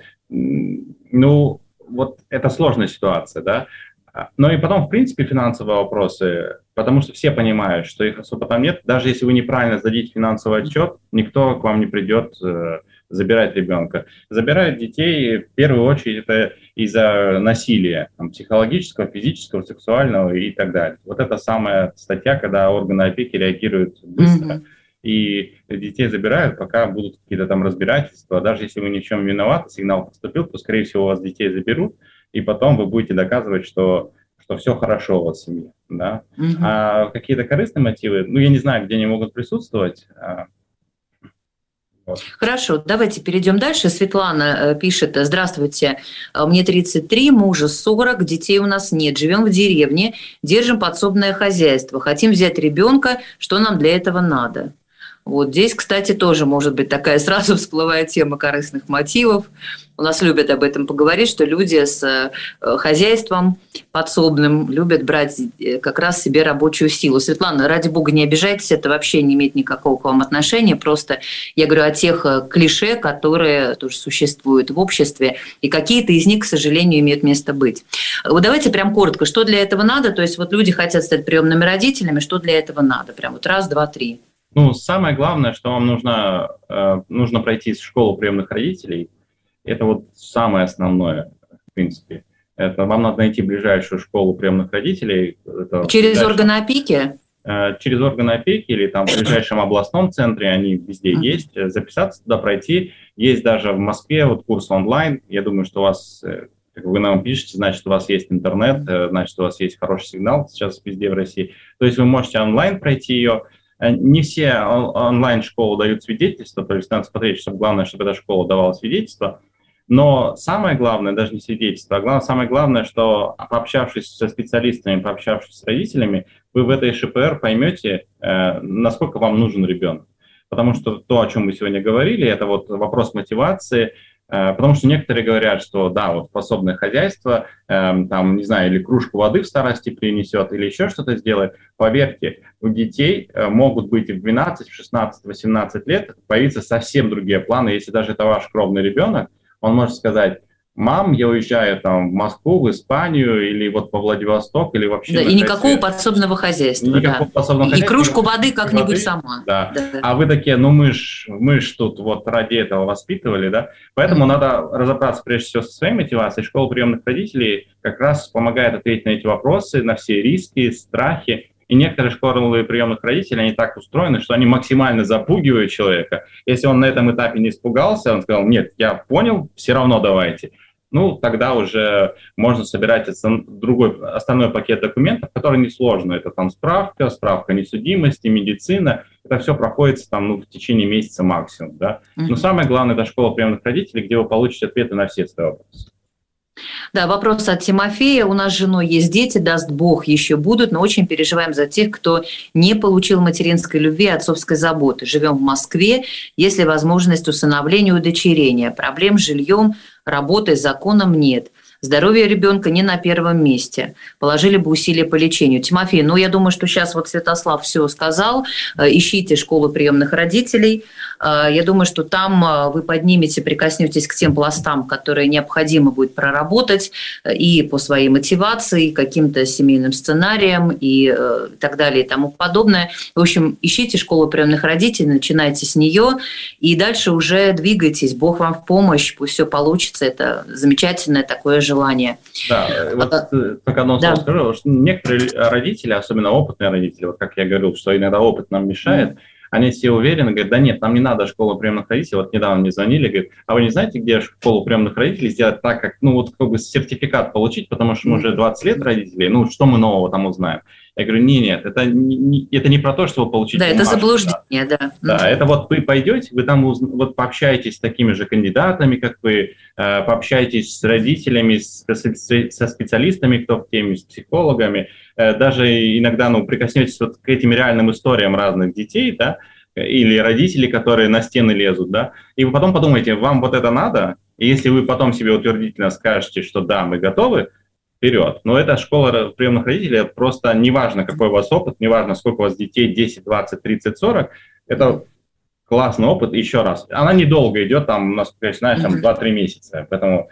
ну, вот это сложная ситуация, да. Но и потом, в принципе, финансовые вопросы, потому что все понимают, что их особо там нет. Даже если вы неправильно сдадите финансовый отчет, никто к вам не придет забирать ребенка. Забирают детей в первую очередь это из-за насилия, там, психологического, физического, сексуального и так далее. Вот это самая статья, когда органы опеки реагируют быстро. Mm-hmm. И детей забирают, пока будут какие-то там разбирательства. Даже если вы ни в чем не виноваты, сигнал поступил, то, скорее всего, у вас детей заберут, и потом вы будете доказывать, что, что все хорошо у вас в семье. Да? Mm-hmm. А какие-то корыстные мотивы, ну, я не знаю, где они могут присутствовать. Вот. Хорошо, давайте перейдем дальше. Светлана пишет: здравствуйте, мне тридцать три, мужа сорок, детей у нас нет, живем в деревне, держим подсобное хозяйство, хотим взять ребенка, что нам для этого надо? Вот здесь, кстати, тоже может быть такая сразу всплывает тема корыстных мотивов. У нас любят об этом поговорить, что люди с хозяйством подсобным любят брать как раз себе рабочую силу. Светлана, ради бога, не обижайтесь, это вообще не имеет никакого к вам отношения. Просто я говорю о тех клише, которые тоже существуют в обществе, и какие-то из них, к сожалению, имеют место быть. Вот давайте прям коротко, что для этого надо? То есть вот люди хотят стать приемными родителями, что для этого надо? Прям вот раз, два, три. Ну, самое главное, что вам нужно, э, нужно пройти школу приемных родителей. Это вот самое основное, в принципе. Это вам надо найти ближайшую школу приемных родителей. Это через органы опеки? Э, через органы опеки или там в ближайшем областном центре, они везде uh-huh. есть. Записаться туда, пройти. Есть даже в Москве вот курс онлайн. Я думаю, что у вас, как вы нам пишете, значит, у вас есть интернет, значит, у вас есть хороший сигнал сейчас везде в России. То есть вы можете онлайн пройти ее. Не все онлайн-школы дают свидетельство, то есть надо смотреть, чтобы главное, чтобы эта школа давала свидетельство. Но самое главное, даже не свидетельство, а главное, самое главное, что пообщавшись со специалистами, пообщавшись с родителями, вы в этой ШПР поймете, насколько вам нужен ребенок. Потому что то, о чем мы сегодня говорили, это вот вопрос мотивации. Потому что некоторые говорят, что да, вот подсобное хозяйство, э, там, не знаю, или кружку воды в старости принесет, или еще что-то сделает. Поверьте, у детей э, могут быть в двенадцать, шестнадцать, восемнадцать лет появиться совсем другие планы. Если даже это ваш кровный ребенок, он может сказать: мам, я уезжаю там в Москву, в Испанию, или вот во Владивосток, или вообще... Да, и никакого подсобного хозяйства. Никакого да. подсобного и хозяйства. И кружку воды как-нибудь воды, сама. Да. Да. А вы такие, ну мы ж, мы ж тут вот ради этого воспитывали, да? Поэтому mm-hmm. надо разобраться прежде всего со своей мотивацией. Школа приемных родителей как раз помогает ответить на эти вопросы, на все риски, страхи. И некоторые школы приемных родителей, они так устроены, что они максимально запугивают человека. Если он на этом этапе не испугался, он сказал: нет, я понял, все равно давайте. Ну, тогда уже можно собирать другой, основной пакет документов, который несложно. Это там справка, справка несудимости, медицина. Это все проходит там, ну, в течение месяца максимум. Да? Mm-hmm. Но самое главное, это школа приемных родителей, где вы получите ответы на все свои вопросы. Да, вопрос от Тимофея. У нас с женой есть дети, даст Бог, еще будут, но очень переживаем за тех, кто не получил материнской любви и отцовской заботы. Живем в Москве, есть ли возможность усыновления и удочерения. Проблем с жильем, работой, законом нет. Здоровье ребенка не на первом месте. Положили бы усилия по лечению. Тимофей, ну я думаю, что сейчас вот Святослав все сказал. Ищите школу приемных родителей. Я думаю, что там вы поднимете, прикоснетесь к тем пластам, которые необходимо будет проработать и по своей мотивации, каким-то семейным сценариям и так далее и тому подобное. В общем, ищите школу приемных родителей, начинайте с нее и дальше уже двигайтесь. Бог вам в помощь, пусть все получится. Это замечательное такое желание. Да, вот а, только одно слово да. скажу, что некоторые родители, особенно опытные родители, вот как я говорил, что иногда опыт нам мешает, mm. они все уверены, говорят: да нет, нам не надо школу приемных родителей. Вот недавно мне звонили, говорят: а вы не знаете, где школу приемных родителей сделать так, как, ну вот как бы сертификат получить, потому что мы уже двадцать лет родителей, ну что мы нового там узнаем? Я говорю: нет, нет, это не, это не про то, что вы получите да, бумажку, это заблуждение, да. Да, да, это вот вы пойдете, вы там уз... вот пообщаетесь с такими же кандидатами, как вы, э, пообщаетесь с родителями, с, со специалистами, кто в теме, с психологами, э, даже иногда, ну, прикоснетесь вот к этим реальным историям разных детей, да, или родителей, которые на стены лезут, да, и вы потом подумаете, вам вот это надо, и если вы потом себе утвердительно скажете, что да, мы готовы, вперед. Но эта школа приемных родителей, просто неважно, какой у вас опыт, неважно, сколько у вас детей, десять, двадцать, тридцать, сорок, это классный опыт. Еще раз, она недолго идет, там, у нас, знаешь, там два-три месяца, поэтому...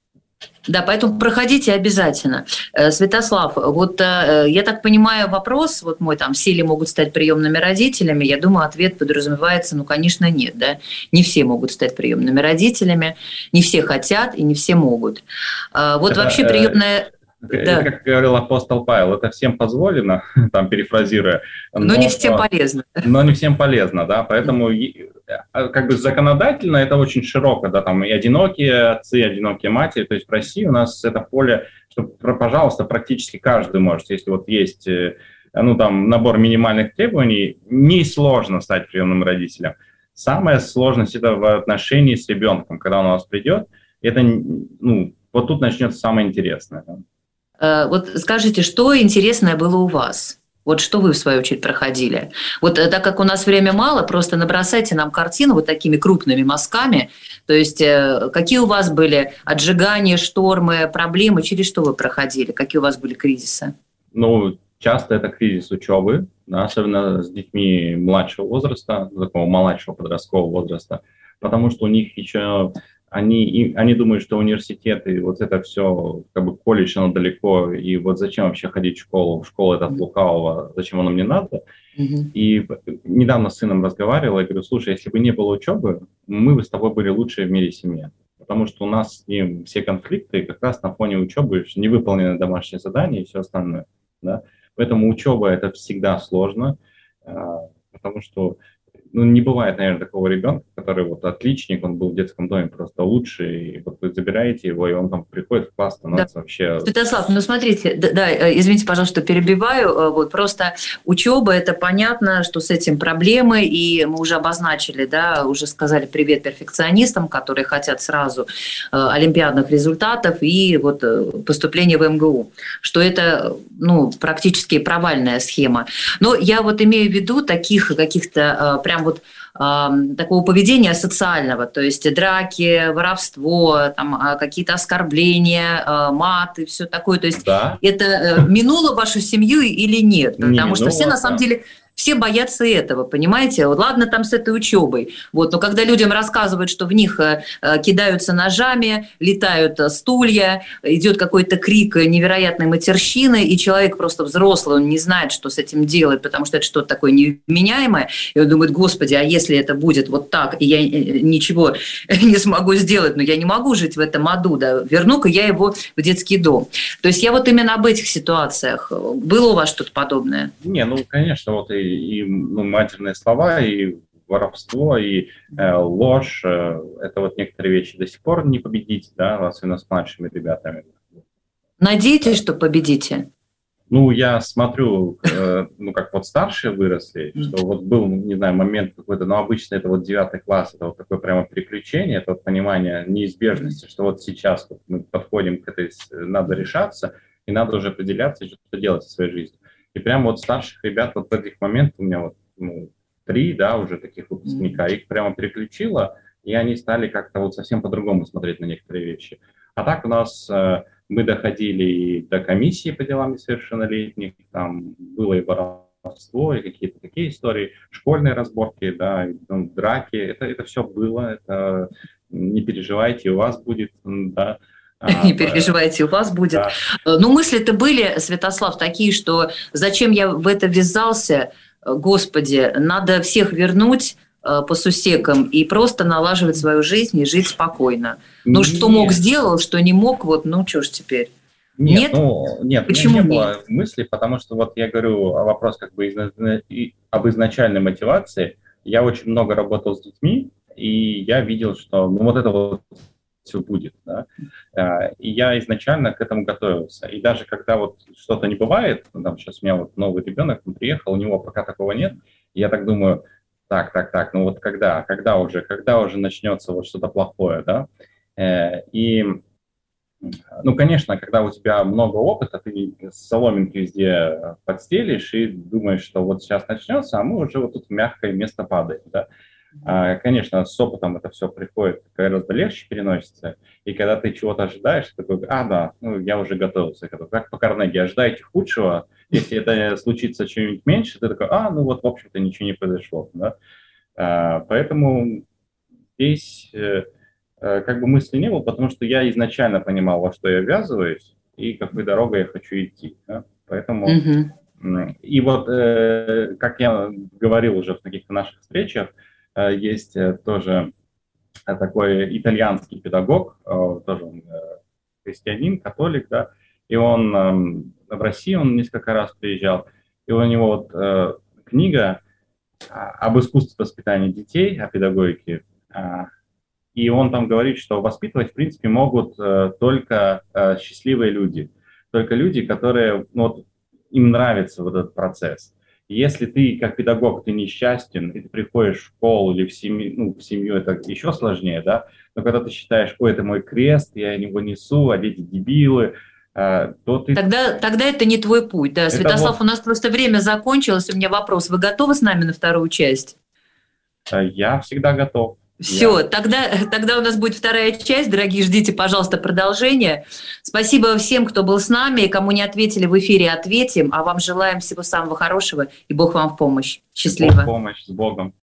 Да, поэтому проходите обязательно. Святослав, вот я так понимаю вопрос, вот мой там, все ли могут стать приемными родителями, я думаю, ответ подразумевается, ну, конечно, нет, да, не все могут стать приемными родителями, не все хотят и не все могут. Вот это, вообще приемная... Да. Как говорил апостол Павел, это всем позволено, там перефразируя. Но, но не всем полезно. Но не всем полезно, да, поэтому как бы законодательно это очень широко, да, там и одинокие отцы, и одинокие матери, то есть в России у нас это поле, что, пожалуйста, практически каждый может, если вот есть, ну, там, набор минимальных требований, несложно стать приемным родителем. самая сложность это в отношении с ребенком, когда он у вас придет, это, ну, вот тут начнется самое интересное. Вот скажите, что интересное было у вас? Вот что вы, в свою очередь, проходили? Вот так как у нас время мало, просто набросайте нам картину вот такими крупными мазками. То есть какие у вас были отжигания, штормы, проблемы, через что вы проходили? Какие у вас были кризисы? Ну, часто это кризис учебы, да, особенно с детьми младшего возраста, такого младшего подросткового возраста, потому что у них еще... Они, и, они думают, что университет и вот это все, как бы колледж, оно далеко, и вот зачем вообще ходить в школу? Школа это от лукавого, зачем оно мне надо? Mm-hmm. И недавно с сыном разговаривал, я говорю, слушай, если бы не было учебы, мы бы с тобой были лучшие в мире семья. Потому что у нас с ним все конфликты как раз на фоне учебы, невыполненное домашнее задание и все остальное. Да? Поэтому учеба это всегда сложно, потому что ну, не бывает, наверное, такого ребенка, который вот отличник, он был в детском доме просто лучший, и вот вы забираете его, и он там приходит в класс, становится да. вообще... Святослав, ну смотрите, да, да, извините, пожалуйста, что перебиваю, вот просто учеба, это понятно, что с этим проблемы, и мы уже обозначили, да, уже сказали привет перфекционистам, которые хотят сразу олимпиадных результатов и вот поступление в эм гэ у, что это, ну, практически провальная схема. Но я вот имею в виду таких каких-то прям вот э, такого поведения социального, то есть драки, воровство, там, какие-то оскорбления, э, мат и все такое. То есть да. это э, минуло вашу семью или нет? Потому не что минуло, все на самом да. деле... Все боятся этого, понимаете? Вот ладно там с этой учебой, вот, но когда людям рассказывают, что в них э, кидаются ножами, летают стулья, идет какой-то крик невероятной матерщины, и человек просто взрослый, он не знает, что с этим делать, потому что это что-то такое невменяемое, и он думает, господи, а если это будет вот так, и я ничего не смогу сделать, но я не могу жить в этом аду, да, верну-ка я его в детский дом. То есть я вот именно об этих ситуациях. Было у вас что-то подобное? Не, ну, конечно, вот и и ну, матерные слова, и воровство, и э, ложь. Э, это вот некоторые вещи до сих пор не победить, да, особенно с младшими ребятами. Надеетесь, что победите? Ну, я смотрю, э, ну, как вот старшие выросли, что вот был, не знаю, момент какой-то, но обычно это вот девятый класс, это вот такое прямо приключение, это вот понимание неизбежности, что вот сейчас вот мы подходим к этой, надо решаться, и надо уже определяться, что делать со своей жизнью. И прямо вот старших ребят вот в этих моментах, у меня вот ну, три, да, уже таких выпускника, их прямо переключило, и они стали как-то вот совсем по-другому смотреть на некоторые вещи. А так у нас э, мы доходили и до комиссии по делам несовершеннолетних, там было и воровство, и какие-то такие истории, школьные разборки, да, и, ну, драки, это, это все было, это не переживайте, у вас будет, да. Не переживайте, у вас будет. Да. Ну, мысли-то были, Святослав, такие, что зачем я в это ввязался, Господи, надо всех вернуть по сусекам и просто налаживать свою жизнь и жить спокойно. Ну, что мог, сделал, что не мог, вот, ну, что ж теперь? Нет, нет? Ну, нет, почему не было нет? мысли, потому что вот я говорю о вопрос как бы изна... об изначальной мотивации. Я очень много работал с детьми, и я видел, что ну, вот это вот все будет, да, и я изначально к этому готовился, и даже когда вот что-то не бывает, там сейчас у меня вот новый ребенок, он приехал, у него пока такого нет, и я так думаю, так, так, так, ну вот когда, когда уже, когда уже начнется вот что-то плохое, да, и, ну, конечно, когда у тебя много опыта, ты соломинки везде подстелишь и думаешь, что вот сейчас начнется, а мы уже вот тут в мягкое место падаем, да. Конечно, с опытом это все приходит гораздо легче переносится, и когда ты чего-то ожидаешь, ты такой, а, да, ну, я уже готовился. Как по Карнеги, ожидайте худшего, если это случится чуть меньше, ты такой, а, ну вот, в общем-то, ничего не произошло. Да? А, поэтому здесь как бы мысли не было, потому что я изначально понимал, во что я ввязываюсь, и какой дорогой я хочу идти. Да? Поэтому... Mm-hmm. И вот, как я говорил уже в каких-то наших встречах, есть тоже такой итальянский педагог, тоже он христианин, католик, да, и он в России, он несколько раз приезжал, и у него вот книга об искусстве воспитания детей, о педагогике, и он там говорит, что воспитывать, в принципе, могут только счастливые люди, только люди, которые, ну, вот, им нравится вот этот процесс. Если ты, как педагог, ты несчастен, и ты приходишь в школу или в семью, ну, в семью это еще сложнее, да, но когда ты считаешь, ой, это мой крест, я его несу, а дети дебилы, то ты... Тогда, тогда это не твой путь, да. Святослав, вот... у нас просто время закончилось, у меня вопрос. Вы готовы с нами на вторую часть? Я всегда готов. Все, Я... тогда, тогда у нас будет вторая часть. Дорогие, ждите, пожалуйста, продолжение. Спасибо всем, кто был с нами. Кому не ответили в эфире, ответим. А вам желаем всего самого хорошего. И Бог вам в помощь. Счастливо. Бог в помощь. С Богом.